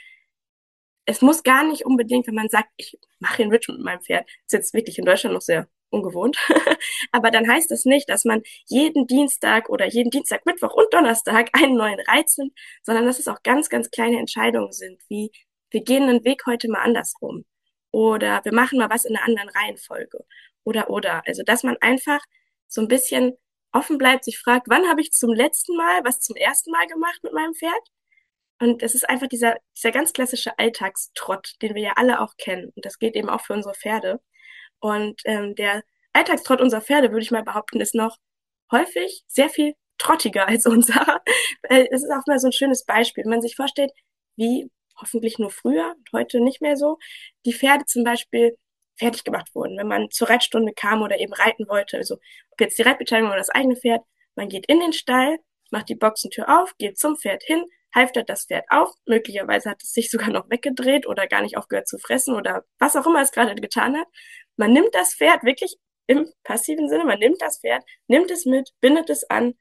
S3: es muss gar nicht unbedingt, wenn man sagt, ich mache Enrichment mit meinem Pferd, ist jetzt wirklich in Deutschland noch sehr ungewohnt, aber dann heißt das nicht, dass man jeden Dienstag oder jeden Dienstag, Mittwoch und Donnerstag einen neuen Reiz nimmt, sondern dass es auch ganz, ganz kleine Entscheidungen sind, wie wir gehen den Weg heute mal andersrum oder wir machen mal was in einer anderen Reihenfolge oder. Also dass man einfach so ein bisschen offen bleibt, sich fragt, wann habe ich zum letzten Mal was zum ersten Mal gemacht mit meinem Pferd? Und es ist einfach dieser ganz klassische Alltagstrott, den wir ja alle auch kennen. Und das geht eben auch für unsere Pferde. Und der Alltagstrott unserer Pferde, würde ich mal behaupten, ist noch häufig sehr viel trottiger als unser. Es ist auch mal so ein schönes Beispiel. Wenn man sich vorstellt, wie hoffentlich nur früher und heute nicht mehr so, die Pferde zum Beispiel fertig gemacht wurden, wenn man zur Reitstunde kam oder eben reiten wollte. Also ob jetzt die Reitbeteiligung oder das eigene Pferd, man geht in den Stall, macht die Boxentür auf, geht zum Pferd hin, halftert das Pferd auf. Möglicherweise hat es sich sogar noch weggedreht oder gar nicht aufgehört zu fressen oder was auch immer es gerade getan hat. Man nimmt das Pferd wirklich im passiven Sinne, man nimmt das Pferd, nimmt es mit, bindet es an,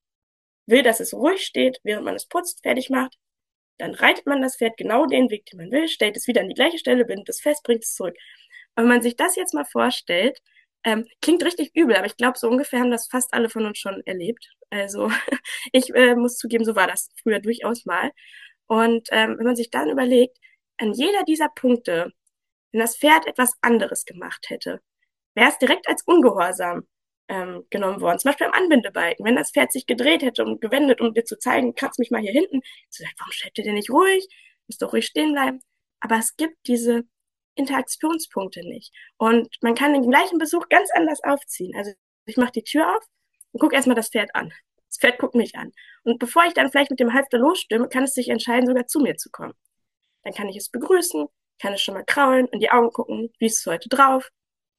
S3: will, dass es ruhig steht, während man es putzt, fertig macht. Dann reitet man das Pferd genau den Weg, den man will, stellt es wieder an die gleiche Stelle, bindet es fest, bringt es zurück. Und wenn man sich das jetzt mal vorstellt, klingt richtig übel, aber ich glaube, so ungefähr haben das fast alle von uns schon erlebt. Also ich muss zugeben, so war das früher durchaus mal. Und wenn man sich dann überlegt, an jeder dieser Punkte, wenn das Pferd etwas anderes gemacht hätte, wäre es direkt als Ungehorsam genommen worden. Zum Beispiel am Anbindebalken. Wenn das Pferd sich gedreht hätte und gewendet, um dir zu zeigen, kratz mich mal hier hinten, so sagt, warum stellt ihr denn nicht ruhig? Muss doch ruhig stehen bleiben. Aber es gibt diese Interaktionspunkte nicht. Und man kann den gleichen Besuch ganz anders aufziehen. Also ich mache die Tür auf und gucke erstmal das Pferd an. Das Pferd guckt mich an. Und bevor ich dann vielleicht mit dem Halfter losstürme, kann es sich entscheiden, sogar zu mir zu kommen. Dann kann ich es begrüßen, kann es schon mal kraulen, in die Augen gucken, wie ist es heute drauf.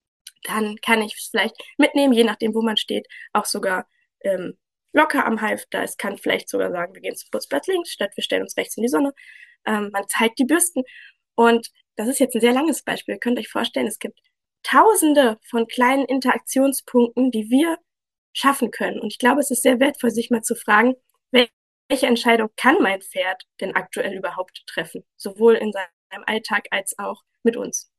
S3: Dann kann ich es vielleicht mitnehmen, je nachdem, wo man steht, auch sogar locker am Halfter. Es kann vielleicht sogar sagen, wir gehen zum Putzplatz links, statt wir stellen uns rechts in die Sonne. Man zeigt die Bürsten. Und das ist jetzt ein sehr langes Beispiel. Ihr könnt euch vorstellen, es gibt Tausende von kleinen Interaktionspunkten, die wir schaffen können. Und ich glaube, es ist sehr wertvoll, sich mal zu fragen, welche Entscheidung kann mein Pferd denn aktuell überhaupt treffen? Sowohl in seinem Alltag als auch mit uns.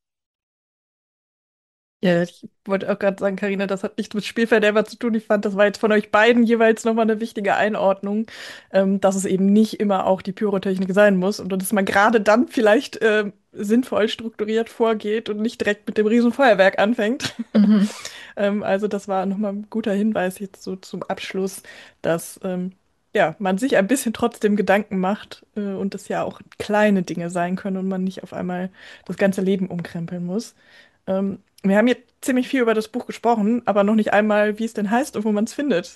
S2: Ja, ich wollte auch gerade sagen, Karina, das hat nichts mit Spielverderber zu tun. Ich fand, das war jetzt von euch beiden jeweils nochmal eine wichtige Einordnung, dass es eben nicht immer auch die Pyrotechnik sein muss und dass man gerade dann vielleicht sinnvoll strukturiert vorgeht und nicht direkt mit dem Riesenfeuerwerk anfängt.
S1: Mhm.
S2: Also das war nochmal ein guter Hinweis jetzt so zum Abschluss, dass ja, man sich ein bisschen trotzdem Gedanken macht und es ja auch kleine Dinge sein können und man nicht auf einmal das ganze Leben umkrempeln muss. Wir haben jetzt ziemlich viel über das Buch gesprochen, aber noch nicht einmal, wie es denn heißt und wo man es findet.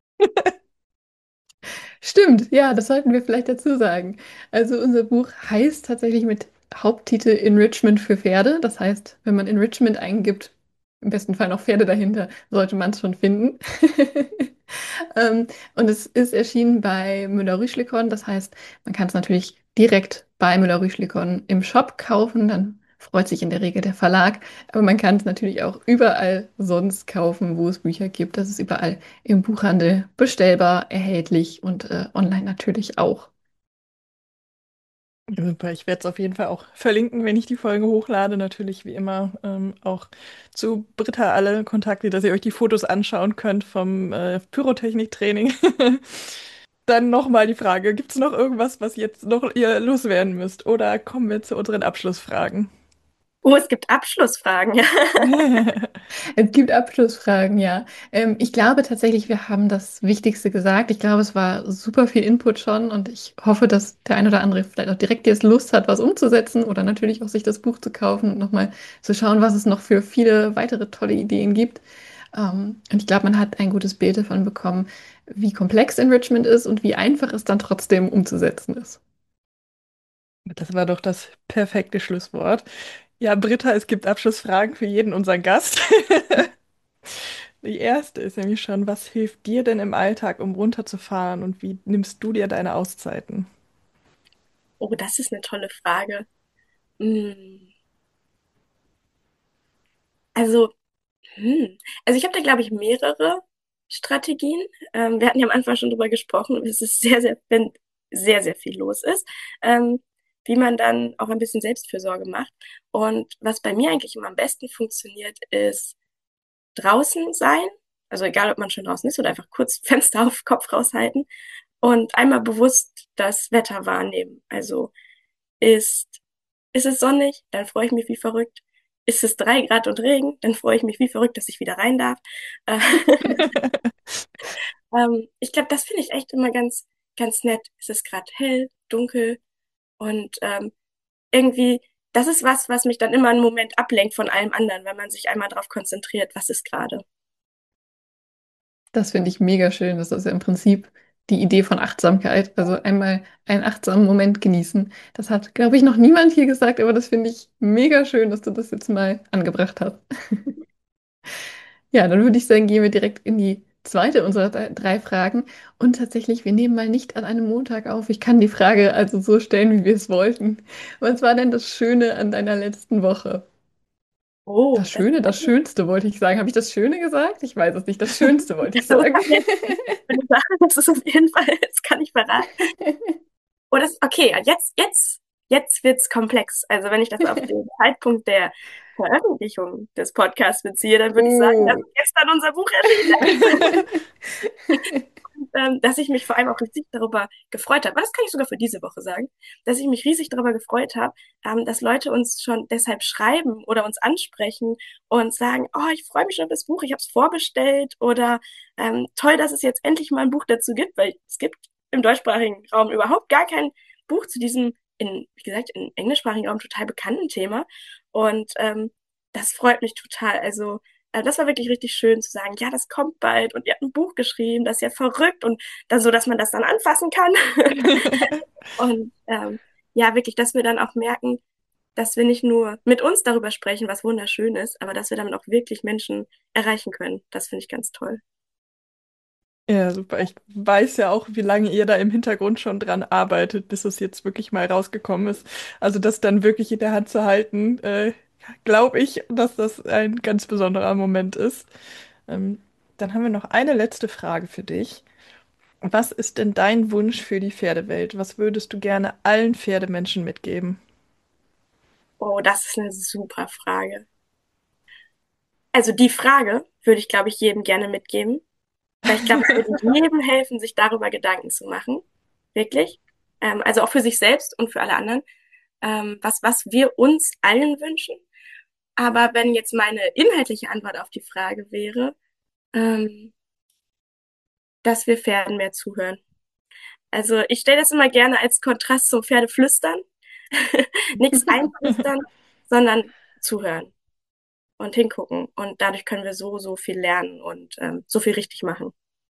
S1: Stimmt, ja, das sollten wir vielleicht dazu sagen. Also unser Buch heißt tatsächlich mit Haupttitel Enrichment für Pferde. Das heißt, wenn man Enrichment eingibt, im besten Fall noch Pferde dahinter, sollte man es schon finden. Und es ist erschienen bei Müller-Rüschlikon. Das heißt, man kann es natürlich direkt bei Müller-Rüschlikon im Shop kaufen. Dann freut sich in der Regel der Verlag. Aber man kann es natürlich auch überall sonst kaufen, wo es Bücher gibt. Das ist überall im Buchhandel bestellbar, erhältlich und online natürlich auch.
S2: Ja, super, ich werde es auf jeden Fall auch verlinken, wenn ich die Folge hochlade. Natürlich wie immer auch zu Britta alle Kontakte, dass ihr euch die Fotos anschauen könnt vom Pyrotechnik-Training. Dann nochmal die Frage, gibt es noch irgendwas, was jetzt noch ihr loswerden müsst? Oder kommen wir zu unseren Abschlussfragen?
S3: Oh, es gibt Abschlussfragen.
S1: Es gibt Abschlussfragen, ja. Ich glaube tatsächlich, wir haben das Wichtigste gesagt. Ich glaube, es war super viel Input schon und ich hoffe, dass der ein oder andere vielleicht auch direkt jetzt Lust hat, was umzusetzen oder natürlich auch sich das Buch zu kaufen und nochmal zu schauen, was es noch für viele weitere tolle Ideen gibt. Und ich glaube, man hat ein gutes Bild davon bekommen, wie komplex Enrichment ist und wie einfach es dann trotzdem umzusetzen ist.
S2: Das war doch das perfekte Schlusswort. Ja, Britta, es gibt Abschlussfragen für jeden unseren Gast. Die erste ist nämlich schon, was hilft dir denn im Alltag, um runterzufahren und wie nimmst du dir deine Auszeiten?
S3: Oh, das ist eine tolle Frage. Hm, Also, also ich habe da, glaube ich, mehrere Strategien. Wir hatten ja am Anfang schon drüber gesprochen, es ist wenn sehr, sehr viel los ist, ähm, wie man dann auch ein bisschen Selbstfürsorge macht. Und was bei mir eigentlich immer am besten funktioniert, ist draußen sein. Also egal, ob man schon draußen ist oder einfach kurz Fenster auf Kopf raushalten und einmal bewusst das Wetter wahrnehmen. Also ist, ist es sonnig, dann freue ich mich wie verrückt. Ist es 3 Grad und Regen, dann freue ich mich wie verrückt, dass ich wieder rein darf. Äh, ich glaube, das finde ich echt immer ganz nett. Es ist gerade hell, dunkel und irgendwie, das ist was mich dann immer einen Moment ablenkt von allem anderen, wenn man sich einmal darauf konzentriert, was ist gerade.
S1: Das finde ich mega schön. Das ist ja im Prinzip die Idee von Achtsamkeit. Also einmal einen achtsamen Moment genießen. Das hat, glaube ich, noch niemand hier gesagt, aber das finde ich mega schön, dass du das jetzt mal angebracht hast. Ja, dann würde ich sagen, gehen wir direkt in die zweite unserer drei Fragen. Und tatsächlich, wir nehmen mal nicht an einem Montag auf. Ich kann die Frage also so stellen, wie wir es wollten. Was war denn das Schöne an deiner letzten Woche?
S3: Oh,
S1: Das Schöne, das Schönste wollte ich sagen. Habe ich das Schöne gesagt? Ich weiß es nicht. Das Schönste wollte ich
S3: das
S1: sagen.
S3: kann jetzt eine Sache, das ist auf jeden Fall, das kann ich verraten. Oh, okay, jetzt wird's komplex. Also wenn ich das auf den Zeitpunkt der Veröffentlichung des Podcasts beziehe, dann würde ich sagen, dass
S1: Oh.
S3: gestern unser Buch erschienen ist, dass ich mich vor allem auch riesig darüber gefreut habe. Aber das kann ich sogar für diese Woche sagen, dass ich mich riesig darüber gefreut habe, dass Leute uns schon deshalb schreiben oder uns ansprechen und sagen, oh, ich freue mich schon auf das Buch, ich habe es vorbestellt oder toll, dass es jetzt endlich mal ein Buch dazu gibt, weil es gibt im deutschsprachigen Raum überhaupt gar kein Buch zu diesem, wie gesagt, im englischsprachigen Raum total bekannten Thema. Und das freut mich total. Also das war wirklich richtig schön zu sagen, ja, das kommt bald und ihr habt ein Buch geschrieben, das ist ja verrückt und dann so, dass man das dann anfassen kann. Und ja, wirklich, dass wir dann auch merken, dass wir nicht nur mit uns darüber sprechen, was wunderschön ist, aber dass wir damit auch wirklich Menschen erreichen können. Das finde ich ganz toll.
S2: Ja, super. Ich weiß ja auch, wie lange ihr da im Hintergrund schon dran arbeitet, bis es jetzt wirklich mal rausgekommen ist. Also das dann wirklich in der Hand zu halten, glaube ich, dass das ein ganz besonderer Moment ist. Ähm, Dann haben wir noch eine letzte Frage für dich. Was ist denn dein Wunsch für die Pferdewelt? Was würdest du gerne allen Pferdemenschen mitgeben?
S3: Oh, das ist eine super Frage. Also die Frage würde ich, glaube ich, jedem gerne mitgeben, weil ich glaube, es würde jedem helfen, sich darüber Gedanken zu machen. Wirklich. Also auch für sich selbst und für alle anderen. Was wir uns allen wünschen. Aber wenn jetzt meine inhaltliche Antwort auf die Frage wäre, ähm, dass wir Pferden mehr zuhören. Also ich stelle das immer gerne als Kontrast zum Pferdeflüstern. Nichts einflüstern, sondern zuhören und hingucken. Und dadurch können wir so viel lernen und so viel richtig machen.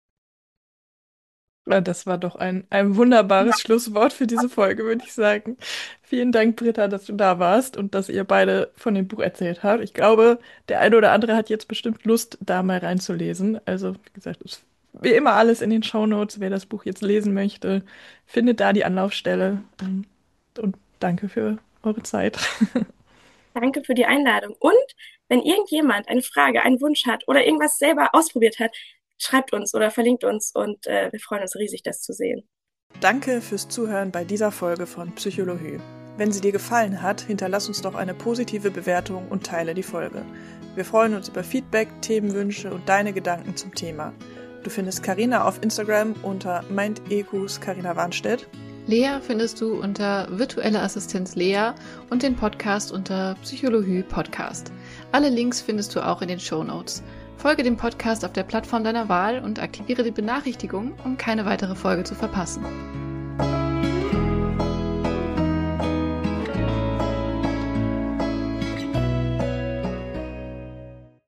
S2: Na, das war doch ein wunderbares Schlusswort für diese Folge, würde ich sagen. Vielen Dank, Britta, dass du da warst und dass ihr beide von dem Buch erzählt habt. Ich glaube, der eine oder andere hat jetzt bestimmt Lust, da mal reinzulesen. Also, wie gesagt, ist wie immer alles in den Shownotes. Wer das Buch jetzt lesen möchte, findet da die Anlaufstelle. Und danke für eure Zeit.
S3: Danke für die Einladung. Und wenn irgendjemand eine Frage, einen Wunsch hat oder irgendwas selber ausprobiert hat, schreibt uns oder verlinkt uns und wir freuen uns riesig, das zu sehen.
S2: Danke fürs Zuhören bei dieser Folge von Psychologie. Wenn sie dir gefallen hat, hinterlass uns doch eine positive Bewertung und teile die Folge. Wir freuen uns über Feedback, Themenwünsche und deine Gedanken zum Thema. Du findest Carina auf Instagram unter MindEQs Carina Warnstedt.
S1: Lea findest du unter Virtuelle Assistenz Lea und den Podcast unter Psychologie Podcast. Alle Links findest du auch in den Shownotes. Folge dem Podcast auf der Plattform deiner Wahl und aktiviere die Benachrichtigung, um keine weitere Folge zu verpassen.